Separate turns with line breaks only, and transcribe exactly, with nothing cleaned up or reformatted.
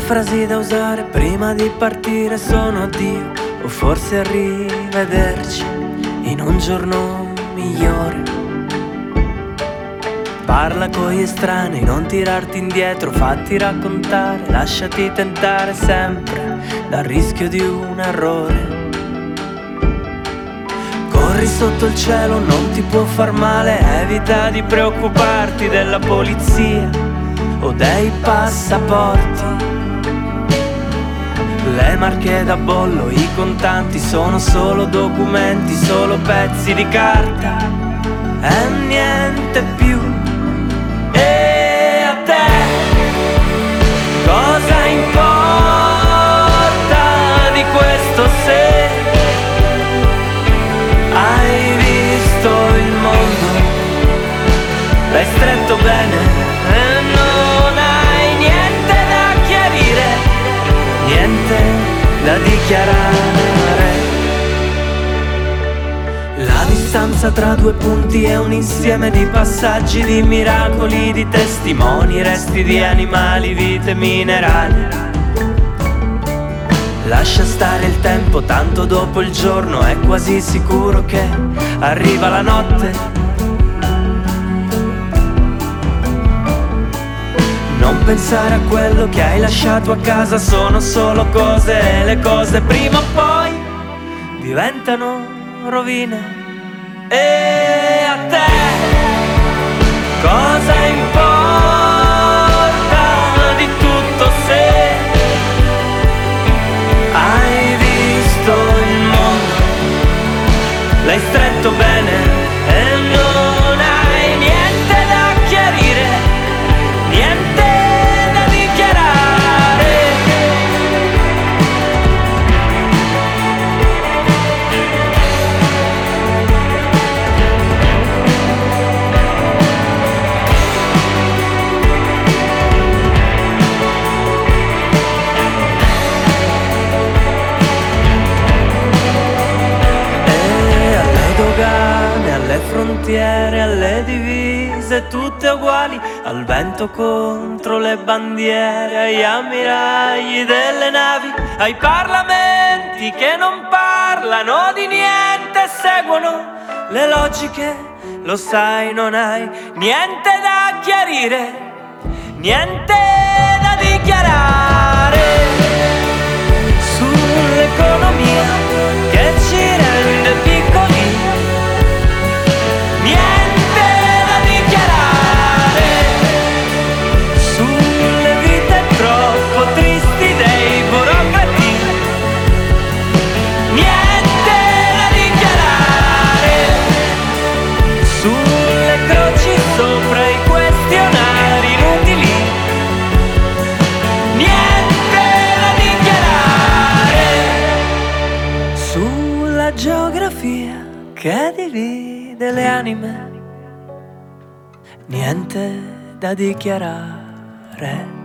frasi da usare prima di partire sono addio o forse arrivederci in un giorno migliore. Parla con gli estranei, non tirarti indietro, fatti raccontare, lasciati tentare sempre dal rischio di un errore. Corri sotto il cielo, non ti può far male, evita di preoccuparti della polizia o dei passaporti. Le marche da bollo, i contanti sono solo documenti, solo pezzi di carta e niente più. E a te cosa importa di questo se hai visto il mondo, l'hai stretto bene e non hai niente da chiarire, niente da dichiarare. La distanza tra due punti è un insieme di passaggi, di miracoli, di testimoni, resti di animali, vite minerali. Lascia stare il tempo, tanto dopo il giorno è quasi sicuro che arriva la notte. Non pensare a quello che hai lasciato a casa, sono solo cose e le cose prima o poi diventano rovine. E a te cosa importa di tutto se hai visto il mondo, l'hai stretto bene e non hai niente da chiarire, niente da dichiarare. Alle frontiere, alle divise, tutte uguali, al vento contro le bandiere, agli ammiragli delle navi, ai parlamenti che non parlano di niente, seguono le logiche, lo sai, non hai niente da chiarire, niente da dichiarare sull'economia che ci rende piccoli. Niente da dichiarare sulle vite troppo tristi dei burocrati. Niente da dichiarare sulle croci sopra i questionari inutili. Niente da dichiarare sulla geografia che divide le anime, niente da dichiarare.